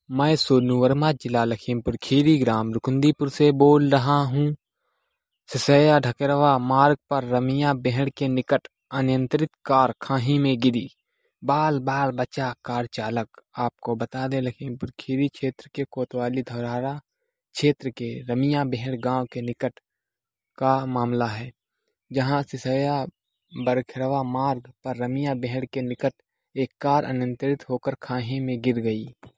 मैं सोनू वर्मा, जिला लखीमपुर खीरी, ग्राम रुकुंदीपुर से बोल रहा हूँ। सिसैया ढकेरवा मार्ग पर रमिया बेहड़ के निकट अनियंत्रित कार खाई में गिरी, बाल बाल बचा कार चालक। आपको बता दें, लखीमपुर खीरी क्षेत्र के कोतवाली धौरहरा क्षेत्र के रमिया बेहड़ गांव के निकट का मामला है, जहां सिसैया बरखेड़वा मार्ग पर रमिया बेहड़ के निकट एक कार अनियंत्रित होकर खाई में गिर गई।